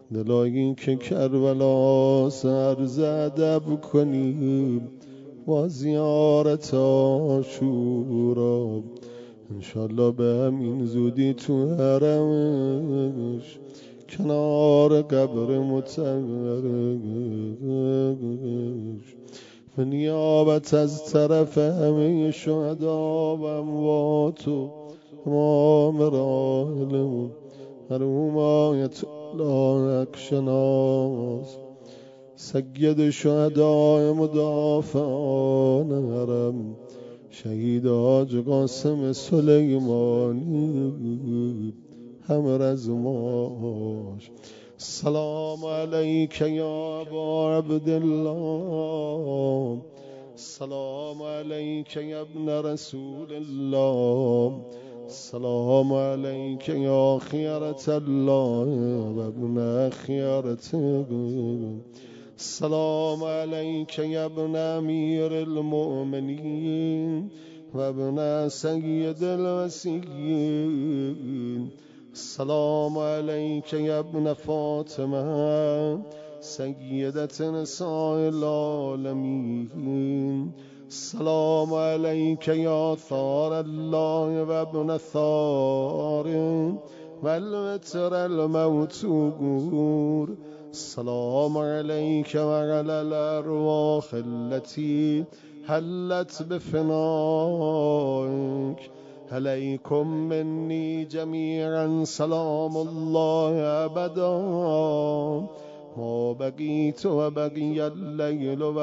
دلایی که کربلا سر ادب کنیم با زیارت عاشورا، انشالله به همین زودی تو حرمش کنار قبر متقش به نیابت از طرف همه شهدا و اموات و امام راحلمون مرحوم آیت الله اکشناس سید شهدای مدافعان حرم شهید حاج قاسم سلیمانی همه از ماش. سلام علیک یا ابا عبدالله، سلام علیک یا ابن رسول الله، سلام علیک یا خیرة الله و ابن خیرته، سلام علیک یا ابن امیر المؤمنین و ابن سید الوصیین، سلام علیک یا ابن فاطمه سیدت نساء العالمین، سلام علیک یا ثار الله و ابن ثار و الوتر الموتور، سلام علیک و علی الارواح التي حلت بفنائك، علیکم منی جمیعا سلام الله ابدا ما بقیت و بقی اللیل و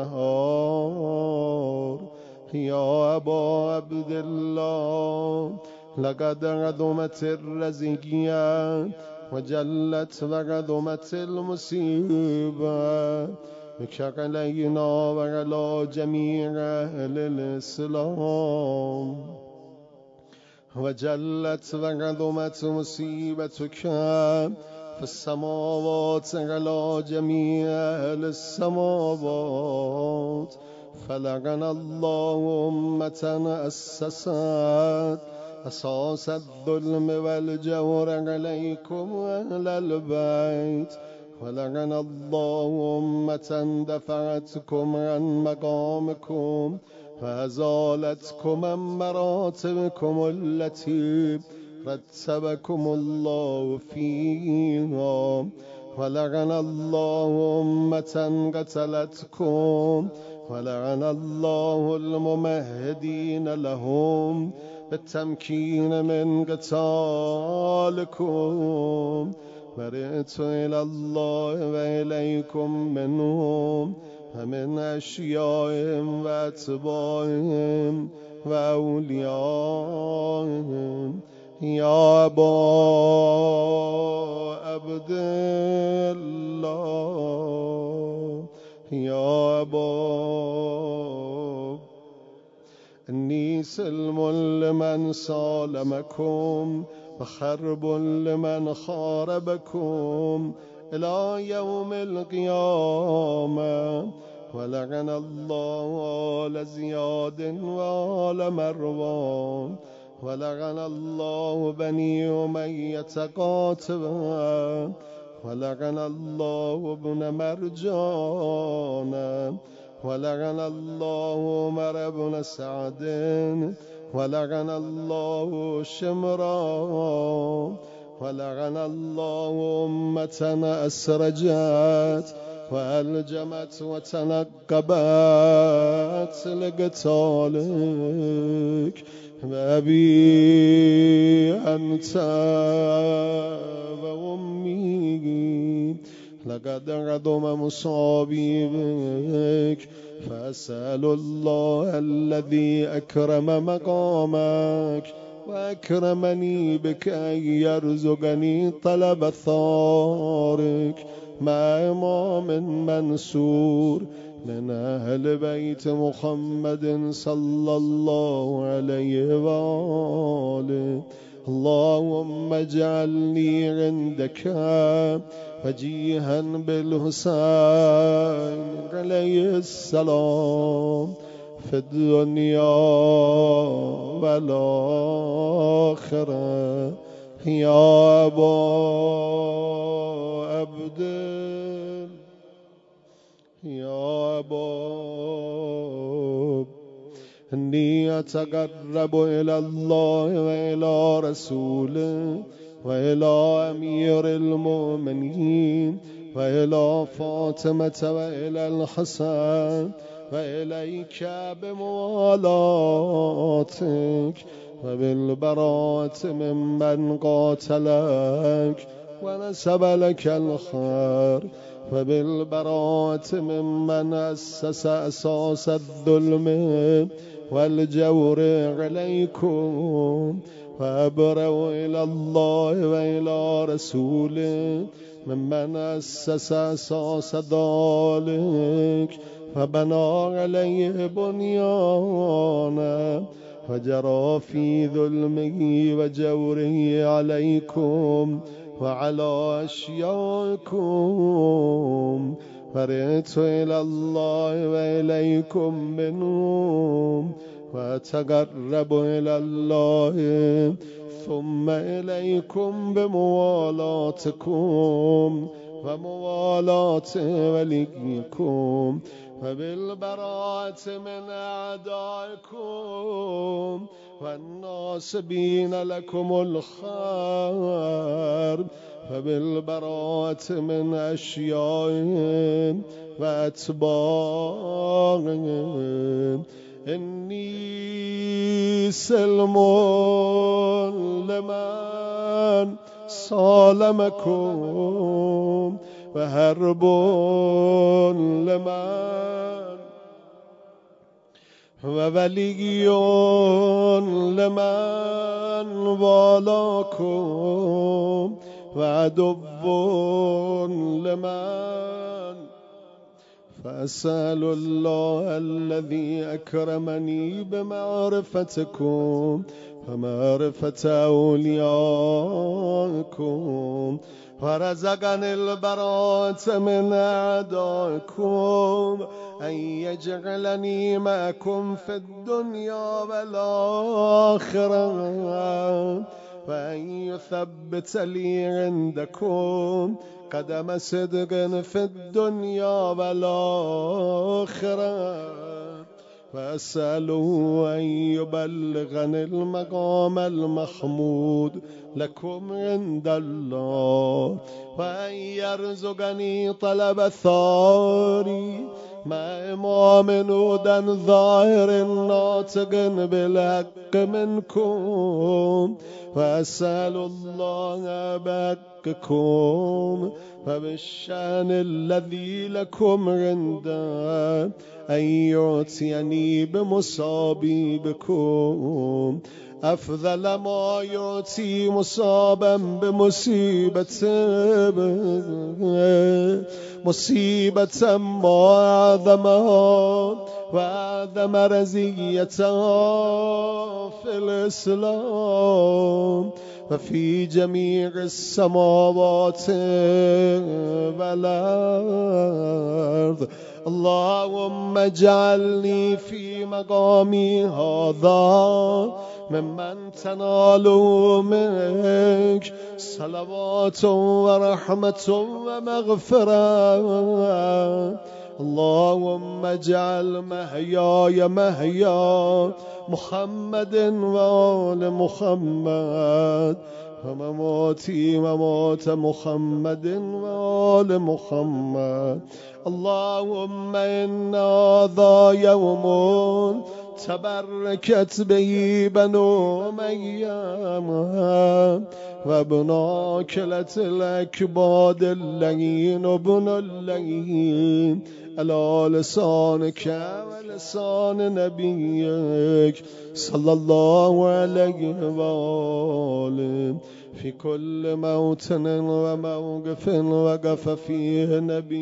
النهار، یا ابا عبدالله لقد عظمت الرزیه و جلت و عظمت المصیبه بک علینا و علی جمیع اهل الاسلام و جلت و عظمت مصیبتک فی السماوات علی جمیع اهل السماوات، فلعن الله امة اسست اساس الظلم والجور علیکم اهل البیت، ولعن الله امة دفعتكم عن مقامكم فازالتكم عن مراتبكم التي رتبكم الله فيها، ولعن الله امة قتلتكم، ولعن الله الممهدين لهم بالتمكين من قتالكم، برئت إلى الله وإليكم منهم ومن أشيائهم وأتباعهم وأوليائهم، يا أبا عبد الله، يا أبا إني سلم لمن سالمكم وخرب لمن خاربكم إلى يوم القيامة، ولعن الله آل زياد وآل مروان، ولعن الله بني أمية قاتبا، ولعن الله ابن مرجان، ولعن الله عمر بن سعد، ولعن الله شمرا، ولعن الله أمة أسرجت وألجمت وتنقبت لقتالك، بأبي أنت وأمي لقد عظم مصابي بك، فأسأل الله الذي أكرم مقامك وأكرمني بك أن يرزقني طلب ثارك مع إمام منصور من أهل بيت محمد صلى الله عليه وآله، اللهم اجعلني عندك وجيها بالحسين عليه السلام في الدنيا والآخرة، يا أبا عبد يا باب إني أتقرب إلى الله وإلى رسوله وإلى أمير المؤمنين وإلى فاطمة وإلى الحسن وإليك بموالاتك وبالبراءة ممن قاتلك ونسب لك الخير وبالبراءة ممن أسس أساس الظلم والجور عليكم وأبرأ إلى الله وإلى رسوله ممن أسس أساس ذلك فبنى عليه بنيانا وجرى في ظلمه وجوره عليكم وعلى أشيائكم فرئت إلى الله وإليكم منهم وأتقرب إلى الله ثم إليكم بموالاتكم وموالاة وليكم وبالبراءة من أعدائكم والناصبين لكم الخير وبالبراءة من أشيائهم وأتباعهم إني سلم لمن صالمكم وهرب لمن وولي لمن والاكم وعدو لمن فأسأل الله الذي أكرمني بمعرفتكم ومعرفة أوليائكم ورزقني البراءة من أعدائكم أن يجعلني معكم في الدنيا والآخرة وأن يثبت لي عندكم قدم صدق في الدنيا والآخرة فأسأله أن يبلغني المقام المحمود لكم عند الله وأن يرزقني طلب ثاري مع إمام هدى ظاهر ناطق بالحق منكم وأسأل الله بحقكم وبالشأن الذي لكم عنده أن يعطيني بمصابي بكم أفضل ما يعطي مصابا مصيبة ما أعظمها وأعظم رزيتها في الإسلام وفي جميع السماوات والأرض. اللهم اجعلني في مقامي هذا ممن تنال منك صلوات ورحمة ومغفرة. اللهم اجعل محياي محيا محمد وآل محمد ومماتي ممات محمد وآل محمد. اللهم إن هذا يوم تبركت به بنو أمية وابن آكلة الأكباد اللين وابن اللين على لسانك ولسان نبيك صلى الله عليه وآله في كل موطن وموقف وقف فيه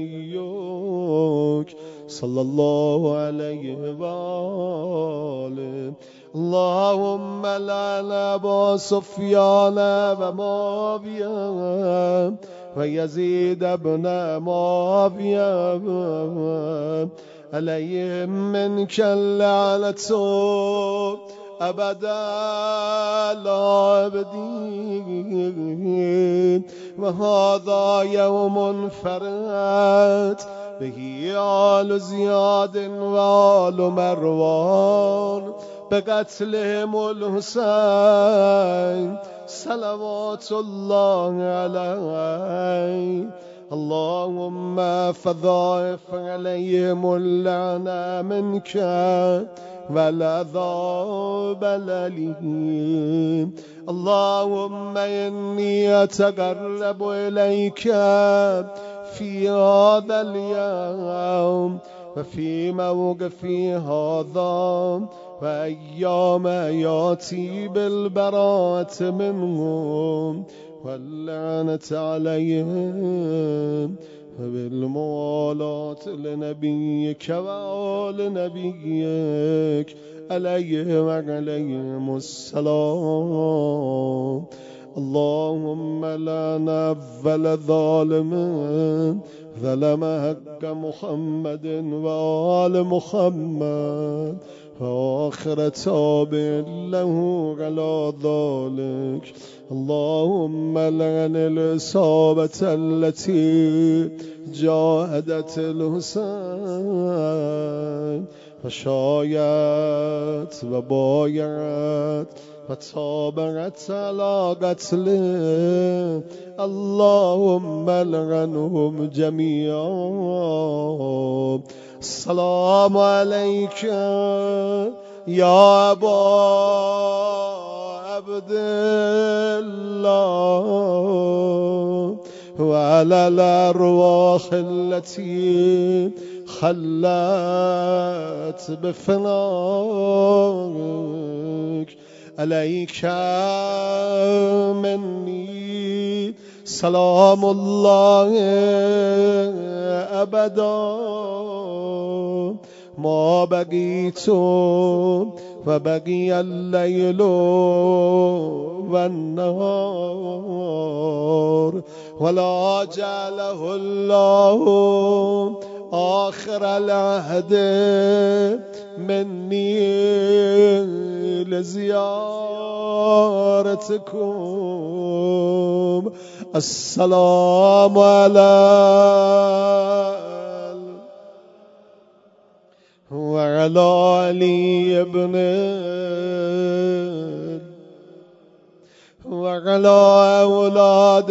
نبيك صلى الله عليه وآله. اللهم لعن أبا سفيان ومعاوية ويزيد بن معاوية عليهم منك اللعنة أبدا العابدين. وهذا يوم فرت به آل زياد وآل مروان بقتلهم الحسين صلوات الله عليه. اللهم فضاعف عليهم اللعنة منك والعذاب الأليم. اللهم إني أتقرب إليك في هذا اليوم وفي موقفي هذا وأيام ياتي بالبراءة منهم واللعنة عليهم وبالموالاة لنبيك وآل نبيك عليهم وعليهم السلام. اللهم لعن أول ظالم ظلم حق محمد وآل محمد وآخر تابع له على ذلك. اللهم لعن الإصابة التي جاهدت الحسين وشايت وبايعت وتابعت على قتله. اللهم لعنهم جميعا. السلام عليك يا أبا عبد الله وعلى الأرواح التي خلت بفنائك. عليك مني سلام الله أبدا ما بقيت وبقي الليل والنهار ولا جعله الله آخر العهد مني لزيارتكم. السلام وعلى علي ابن وعلى أولاد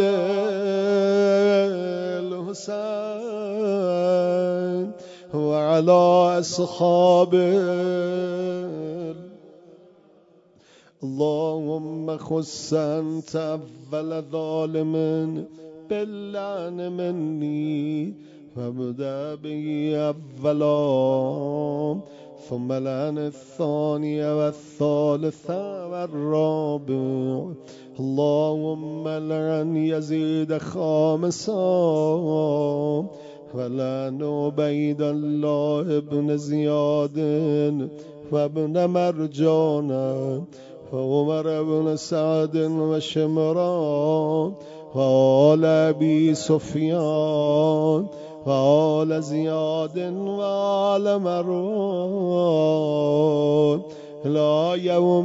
الحسين وعلى أصحابه. اللهم خص أنت أول ظالم باللعن مني فابدأ به أولا ثم لعن الثاني والثالث والرابع. اللهم لعن يزيد خامسا ولعن عبيد الله بن زياد وابن مرجان وعمر بن سعد وشمران وآل أبي سفيان وآل زياد وآل مروان إلى يوم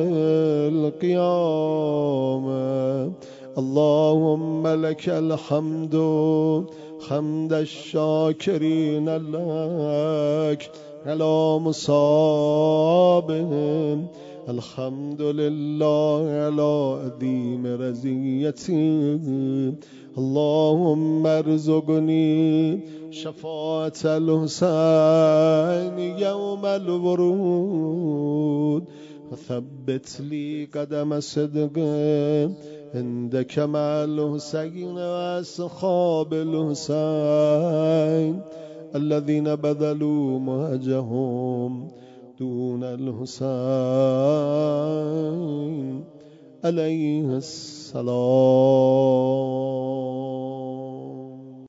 القيامة. اللهم لك الحمد حمد الشاكرين لك على مصابهم. الحمد لله على عظيم رزيتهم. اللهم ارزقني شفاعة الحسين يوم الورود وثبت لي قدم صدق عندك مع الحسين وأصحاب الحسين الذين بذلوا مهجهم دون الحسين عليه السلام.